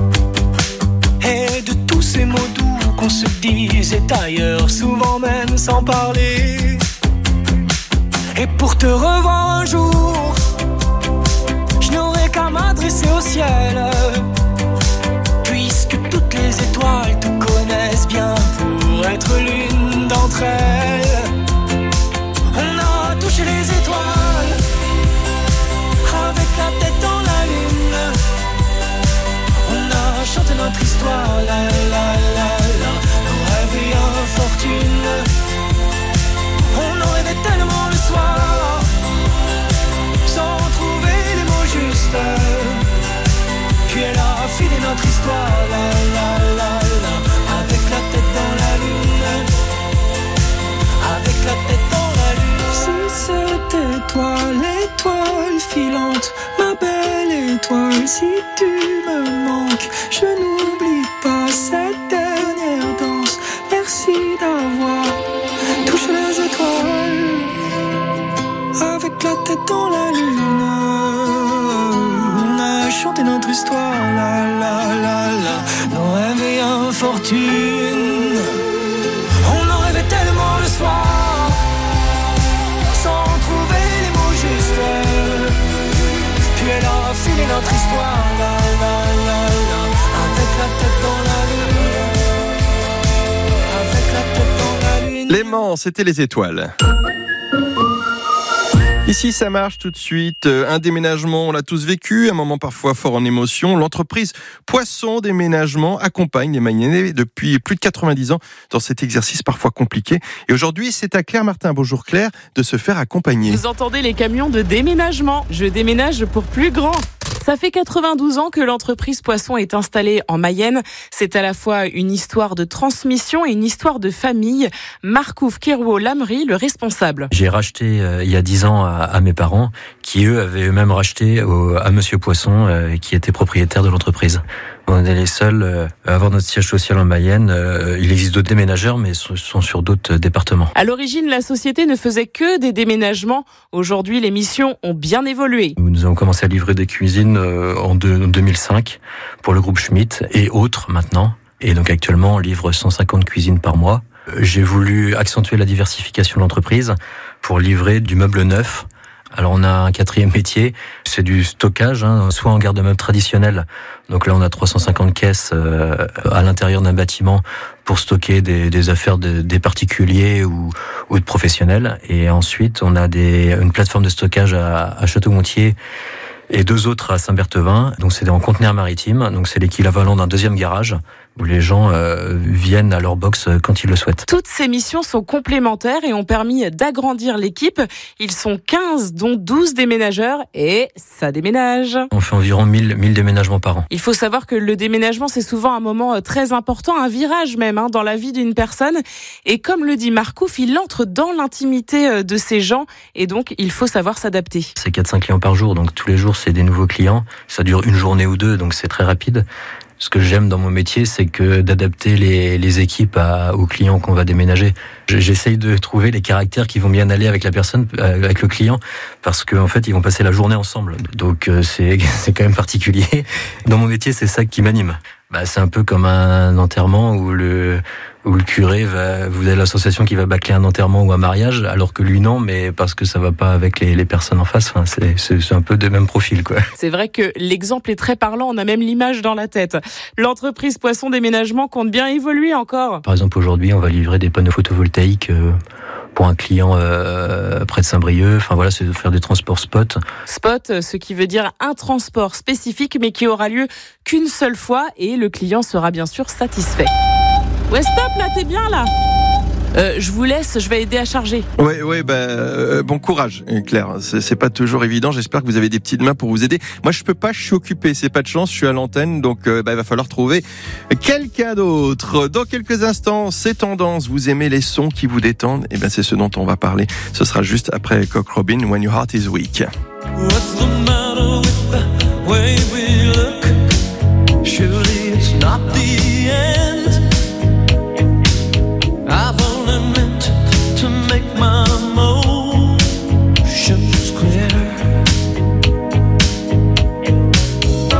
Speaker 17: et de tous ces mots doux qu'on se disait ailleurs, souvent même sans parler. Et pour te revoir un jour, je n'aurai qu'à m'adresser au ciel, puisque toutes les étoiles te connaissent bien pour être l'une d'entre elles. On a touché les étoiles avec la tête dans la lune. On a chanté notre histoire, la la la la, nos rêves et infortunes. On en rêvait tellement le soir, sans trouver les mots justes. Puis elle a filé notre histoire, la la la la, avec la tête dans la lune, avec la tête dans la lune. Si c'était toi, l'étoile filante, ma belle étoile, si tu me manques, je n'oublie pas cette dernière danse. Merci d'avoir touché les étoiles, avec la tête dans la lune. On a chanté notre histoire, la la la la, nos rêves et infortunes. On en rêvait tellement le soir, sans trouver les mots justes. Puis elle a filé notre histoire, la la la la, avec la tête dans la lune, avec la tête dans la lune.
Speaker 1: Léman, c'était les étoiles. Ici, ça marche tout de suite. Un déménagement, on l'a tous vécu, un moment parfois fort en émotion. L'entreprise Poisson Déménagement accompagne les Mayennais depuis plus de quatre-vingt-dix ans dans cet exercice parfois compliqué. Et aujourd'hui, c'est à Claire Martin, bonjour Claire, de se faire accompagner.
Speaker 18: Vous entendez les camions de déménagement. Je déménage pour plus grand. Ça fait quatre-vingt-douze ans que l'entreprise Poisson est installée en Mayenne. C'est à la fois une histoire de transmission et une histoire de famille. Marcouf Kerouo-Lamry, le responsable.
Speaker 19: J'ai racheté euh, il y a dix ans à, à mes parents, qui eux avaient eux-mêmes racheté au, à Monsieur Poisson, euh, qui était propriétaire de l'entreprise. On est les seuls euh, à avoir notre siège social en Mayenne. Euh, il existe d'autres déménageurs, mais ce sont sur d'autres départements.
Speaker 18: À l'origine, la société ne faisait que des déménagements. Aujourd'hui, les missions ont bien évolué.
Speaker 19: Nous avons commencé à livrer des cuisines euh, en, deux, en deux mille cinq pour le groupe Schmitt et autres maintenant. Et donc actuellement, on livre cent cinquante cuisines par mois. J'ai voulu accentuer la diversification de l'entreprise pour livrer du meuble neuf. Alors on a un quatrième métier, c'est du stockage, hein, soit en garde-meuble traditionnel. Donc là on a trois cent cinquante caisses euh, à l'intérieur d'un bâtiment pour stocker des, des affaires de, des particuliers ou, ou de professionnels. Et ensuite on a des, une plateforme de stockage à, à Château-Gontier et deux autres à Saint-Berthevin. Donc c'est en conteneurs maritimes, donc c'est l'équivalent d'un deuxième garage où les gens euh, viennent à leur box quand ils le souhaitent.
Speaker 18: Toutes ces missions sont complémentaires et ont permis d'agrandir l'équipe. Ils sont quinze, dont douze déménageurs, et ça déménage.
Speaker 19: On fait environ mille, mille déménagements par an.
Speaker 18: Il faut savoir que le déménagement, c'est souvent un moment très important, un virage même, hein, dans la vie d'une personne. Et comme le dit Marcouf, il entre dans l'intimité de ces gens, et donc il faut savoir s'adapter.
Speaker 19: C'est quatre à cinq clients par jour, donc tous les jours c'est des nouveaux clients. Ça dure une journée ou deux, donc c'est très rapide. Ce que j'aime dans mon métier, c'est que d'adapter les, les équipes à, aux clients qu'on va déménager. J'essaye de trouver les caractères qui vont bien aller avec la personne, avec le client, parce qu'en fait, ils vont passer la journée ensemble. Donc, c'est, c'est quand même particulier. Dans mon métier, c'est ça qui m'anime. Bah, c'est un peu comme un enterrement où le, où le curé va, vous avez l'association qui va bâcler un enterrement ou un mariage, alors que lui non, mais parce que ça va pas avec les, les personnes en face. Enfin, c'est, c'est, c'est un peu de même profil, quoi.
Speaker 18: C'est vrai que l'exemple est très parlant, on a même l'image dans la tête. L'entreprise Poisson Déménagement compte bien évoluer encore.
Speaker 19: Par exemple, aujourd'hui, on va livrer des panneaux photovoltaïques euh, pour un client euh, près de Saint-Brieuc. Enfin voilà, c'est de faire des transports spot.
Speaker 18: Spot, ce qui veut dire un transport spécifique, mais qui aura lieu qu'une seule fois, et le client sera bien sûr satisfait. Ouais, stop, là, t'es bien, là. Euh, je vous laisse, je vais aider à charger.
Speaker 1: Ouais, ouais, bah, euh, bon courage, Claire. C'est, c'est pas toujours évident. J'espère que vous avez des petites mains pour vous aider. Moi, je peux pas, je suis occupé. C'est pas de chance, je suis à l'antenne, donc euh, bah, il va falloir trouver quelqu'un d'autre. Dans quelques instants, c'est tendance. Vous aimez les sons qui vous détendent? Et ben, c'est ce dont on va parler. Ce sera juste après Cock Robin, When Your Heart Is Weak.
Speaker 17: What's the matter with the way we look? Surely it's not the end. I've only meant to make my motions clear.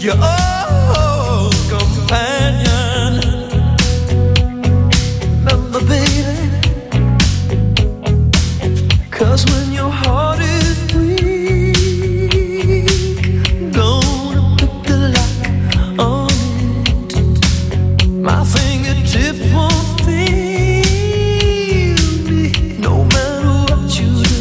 Speaker 17: your old companion. Remember, baby, 'cause when your heart is weak, gonna put the lock on it. My fingertip won't feel me, no matter what you do.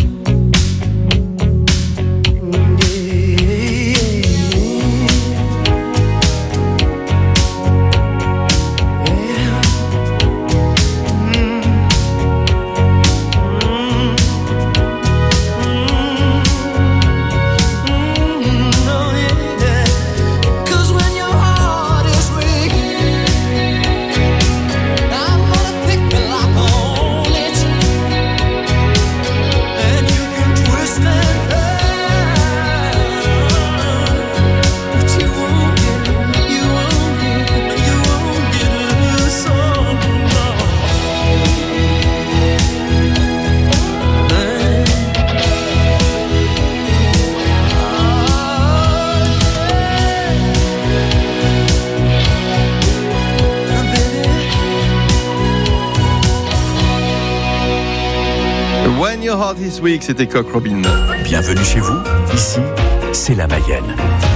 Speaker 1: When Your Heart Is Weak, c'était Cock Robin.
Speaker 4: Bienvenue chez vous, ici, c'est la Mayenne.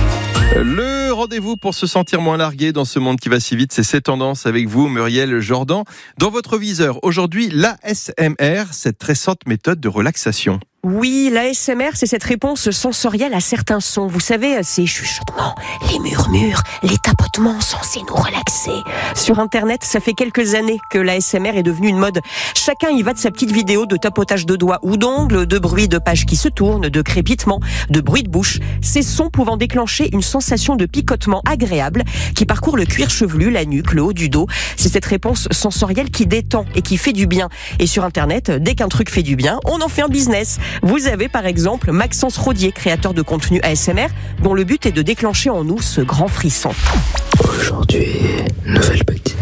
Speaker 1: Le rendez-vous pour se sentir moins largué dans ce monde qui va si vite, c'est C'est Tendance avec vous, Muriel Jordan. Dans votre viseur, aujourd'hui, l'A S M R, cette récente méthode de relaxation.
Speaker 20: Oui, l'A S M R, c'est cette réponse sensorielle à certains sons. Vous savez, ces chuchotements, les murmures, les tapotements censés nous relaxer. Sur Internet, ça fait quelques années que l'A S M R est devenue une mode. Chacun y va de sa petite vidéo de tapotage de doigts ou d'ongles, de bruit de pages qui se tournent, de crépitements, de bruit de bouche. Ces sons pouvant déclencher une sensation de picotement agréable qui parcourt le cuir chevelu, la nuque, le haut du dos. C'est cette réponse sensorielle qui détend et qui fait du bien. Et sur Internet, dès qu'un truc fait du bien, on en fait un business. Vous avez par exemple Maxence Rodier, créateur de contenu A S M R, dont le but est de déclencher en nous ce grand frisson.
Speaker 21: Aujourd'hui, nouvelle petite.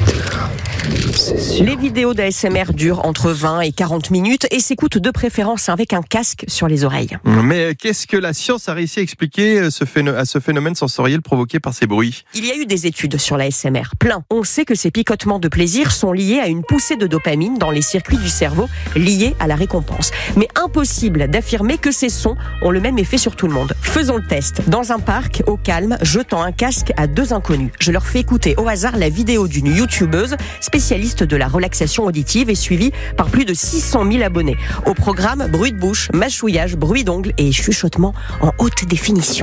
Speaker 20: Les vidéos d'A S M R durent entre vingt et quarante minutes et s'écoutent de préférence avec un casque sur les oreilles.
Speaker 1: Mais qu'est-ce que la science a réussi à expliquer à ce phénomène sensoriel provoqué par ces bruits ?
Speaker 20: Il y a eu des études sur l'A S M R, plein. On sait que ces picotements de plaisir sont liés à une poussée de dopamine dans les circuits du cerveau liés à la récompense. Mais impossible d'affirmer que ces sons ont le même effet sur tout le monde. Faisons le test. Dans un parc, au calme, jetant un casque à deux inconnus. Je leur fais écouter au hasard la vidéo d'une youtubeuse spécialiste de la relaxation auditive et suivie par plus de six cent mille abonnés. Au programme, bruit de bouche, mâchouillage, bruit d'ongles et chuchotement en haute définition.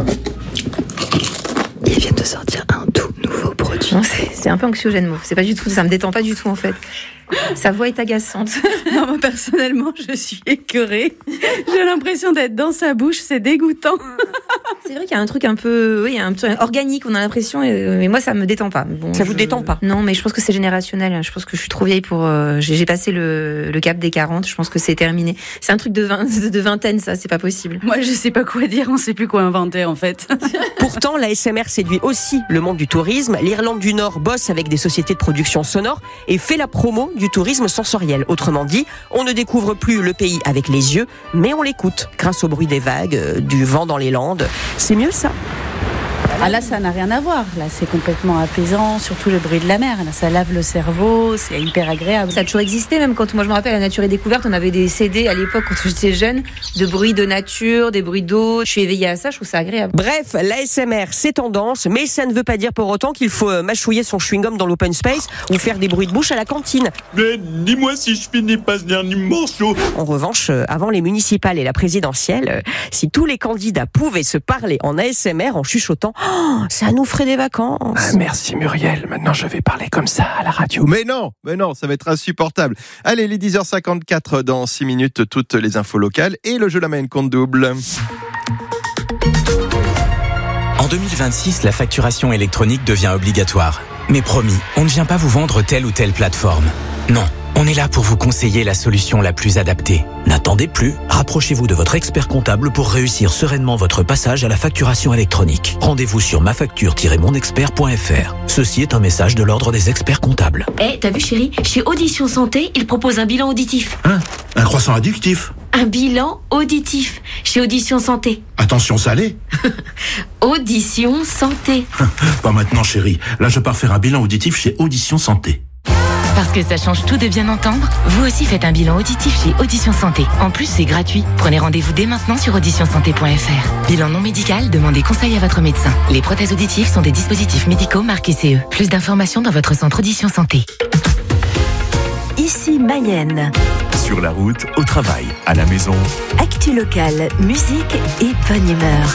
Speaker 21: Ils viennent de sortir un tout nouveau produit.
Speaker 22: Non, c'est, c'est un peu anxiogène, moi. C'est pas du tout, ça me détend pas du tout en fait. Sa voix est agaçante.
Speaker 2: Non, moi, personnellement, je suis écœurée. J'ai l'impression d'être dans sa bouche, c'est dégoûtant.
Speaker 22: C'est vrai qu'il y a un truc un peu, oui, un peu organique, on a l'impression, mais moi ça me détend pas. Bon,
Speaker 20: ça
Speaker 22: je...
Speaker 20: vous détend pas?
Speaker 22: Non, mais je pense que c'est générationnel. Je pense que je suis trop vieille pour. Euh, j'ai, j'ai passé le, le cap des quarante. Je pense que c'est terminé. C'est un truc de, vingt, de vingtaine, ça, c'est pas possible.
Speaker 2: Moi, je sais pas quoi dire. On sait plus quoi inventer en fait.
Speaker 20: Pourtant, l'A S M R séduit aussi le monde du tourisme. L'Irlande du Nord bosse avec des sociétés de production sonore et fait la promo du tourisme sensoriel. Autrement dit, on ne découvre plus le pays avec les yeux, mais on l'écoute grâce au bruit des vagues, du vent dans les landes. C'est mieux ça.
Speaker 2: Ah là, ça n'a rien à voir. Là, c'est complètement apaisant, surtout le bruit de la mer. Là, ça lave le cerveau, c'est hyper agréable.
Speaker 22: Ça a toujours existé, même quand moi je me rappelle, La Nature est découverte, on avait des C D à l'époque quand j'étais jeune, de bruits de nature, des bruits d'eau. Je suis éveillée à ça, je trouve ça agréable.
Speaker 20: Bref, l'A S M R, c'est tendance, mais ça ne veut pas dire pour autant qu'il faut mâchouiller son chewing-gum dans l'open space ou faire des bruits de bouche à la cantine.
Speaker 23: Mais dis-moi si je finis pas ce dernier morceau.
Speaker 20: En revanche, avant les municipales et la présidentielle, si tous les candidats pouvaient se parler en A S M R en chuchotant, oh, ça nous ferait des vacances.
Speaker 1: Ah, merci Muriel, maintenant je vais parler comme ça à la radio. Mais non, mais non, ça va être insupportable. Allez, les dix heures cinquante-quatre, dans six minutes, toutes les infos locales et le jeu La Mayenne compte double.
Speaker 24: En deux mille vingt-six, la facturation électronique devient obligatoire. Mais promis, on ne vient pas vous vendre telle ou telle plateforme. Non. On est là pour vous conseiller la solution la plus adaptée.
Speaker 25: N'attendez plus, rapprochez-vous de votre expert comptable pour réussir sereinement votre passage à la facturation électronique. Rendez-vous sur ma facture tiret mon expert point f r. Ceci est un message de l'ordre des experts comptables.
Speaker 26: Eh, hey, t'as vu chérie, chez Audition Santé, ils proposent un bilan auditif.
Speaker 23: Hein ? Un croissant addictif ?
Speaker 6: un bilan auditif chez Audition Santé.
Speaker 7: Attention salé.
Speaker 6: Audition Santé.
Speaker 7: Pas maintenant chérie, là je pars faire un bilan auditif chez Audition Santé.
Speaker 16: Parce que ça change tout de bien entendre, vous aussi faites un bilan auditif chez Audition Santé. En plus, c'est gratuit. Prenez rendez-vous dès maintenant sur audition santé point f r. Bilan non médical, demandez conseil à votre médecin. Les prothèses auditives sont des dispositifs médicaux marqués C E. Plus d'informations dans votre centre Audition Santé.
Speaker 3: Ici Mayenne.
Speaker 4: Sur la route, au travail, à la maison.
Speaker 3: Actu locale, musique et bonne humeur.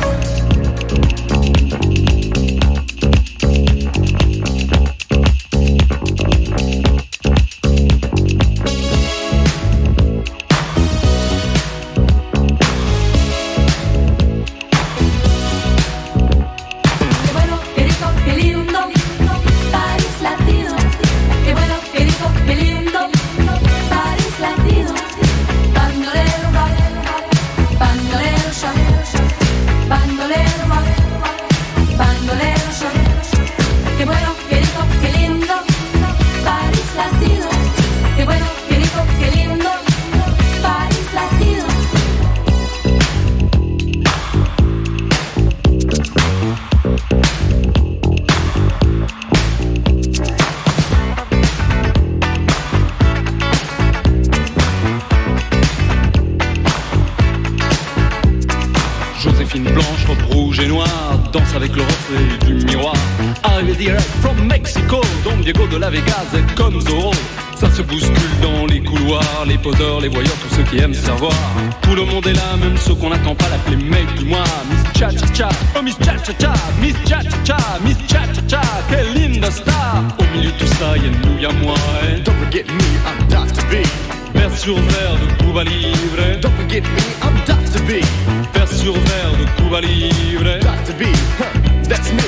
Speaker 9: Joséphine blanche, robe rouge et noire, danse avec le reflet du miroir. Arrivé direct from Mexico, Don Diego de la Vegas est comme Zorro. Ça se bouscule dans les couloirs, les poseurs, les voyeurs, tous ceux qui aiment savoir. Tout le monde est là, même ceux qu'on n'attend pas, l'appeler mec du mois. Miss Cha Cha Cha, oh Miss Cha Cha Cha, Miss Cha Cha Cha, Miss Cha Cha Cha, quelle linda star. Au milieu de tout ça, y'a nous, y'a moi. Eh? Don't forget me, I'm Doctor B. Vers sur verre de Cuba Libre. Don't forget me, I'm Doctor B. Vers sur verre de Cuba Libre. Doctor B, huh, that's me.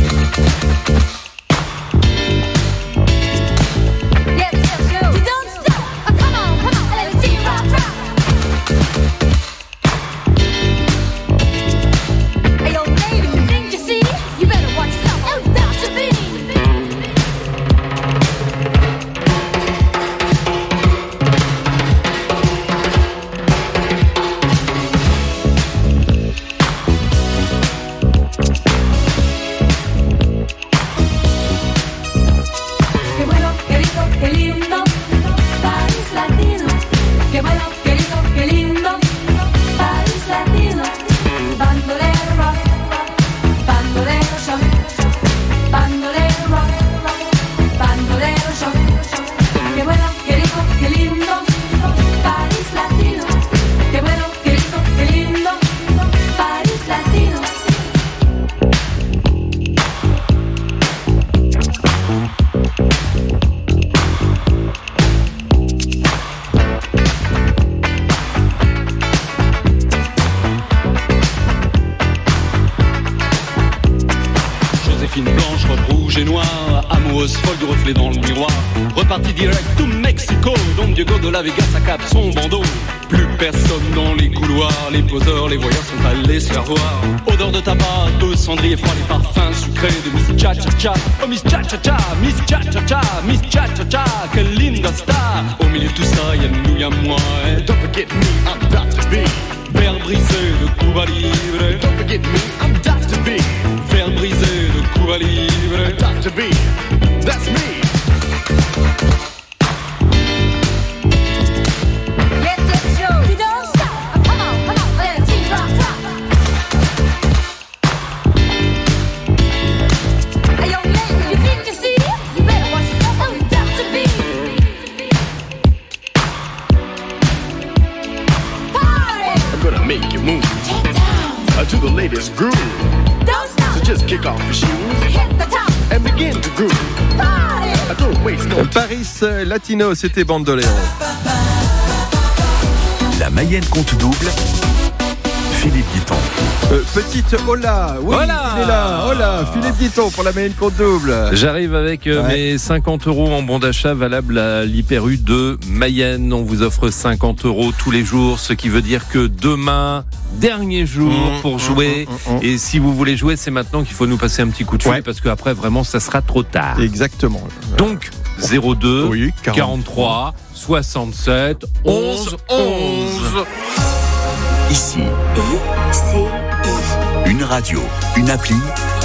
Speaker 9: Blanche, robe rouge et noire, amoureuse folle du reflet dans le miroir. Reparti direct to Mexico, Don Diego de la Vegas accable son bandeau. Plus personne dans les couloirs, les poseurs, les voyeurs sont allés se faire voir. Odeur de tabac, de cendrier froid, les parfums sucrés de Miss Cha Cha Cha. Oh Miss Cha Cha Cha, Miss Cha Cha Cha, Miss Cha Cha Cha, quelle linda star. Au milieu de tout ça, y'a nous, y'a moi. Eh? Don't forget me, I'm Doctor B. Verre brisé de Cuba Libre. Don't forget me, I'm Doctor B. Verre brisé de Cuba Libre. Doctor B, that's me. Make you move uh, to the latest groove. Don't stop. So just kick off your shoes. Hit the top and begin to groove. Party. I don't waste no time.
Speaker 1: Paris Latino, c'était Bandolero.
Speaker 4: La Mayenne compte double. Philippe Guiton.
Speaker 1: Euh, petite Ola, oui,
Speaker 10: Hola.
Speaker 1: il est là. Hola, Philippe Guiton pour la Mayenne compte double.
Speaker 10: J'arrive avec euh,
Speaker 1: Ouais.
Speaker 10: mes cinquante euros en bon d'achat valables à l'Hyper U de Mayenne. On vous offre cinquante euros tous les jours, ce qui veut dire que demain, dernier jour
Speaker 1: Mmh,
Speaker 10: pour
Speaker 1: mmh,
Speaker 10: jouer.
Speaker 1: mmh, mmh.
Speaker 10: Et si vous voulez jouer, c'est maintenant qu'il faut nous passer un petit coup de fil
Speaker 1: Ouais.
Speaker 10: parce qu'après, vraiment, ça sera trop tard.
Speaker 1: Exactement.
Speaker 10: Donc, zéro deux
Speaker 1: oui,
Speaker 10: quarante-trois soixante-sept onze onze.
Speaker 4: Ici, une radio, une appli,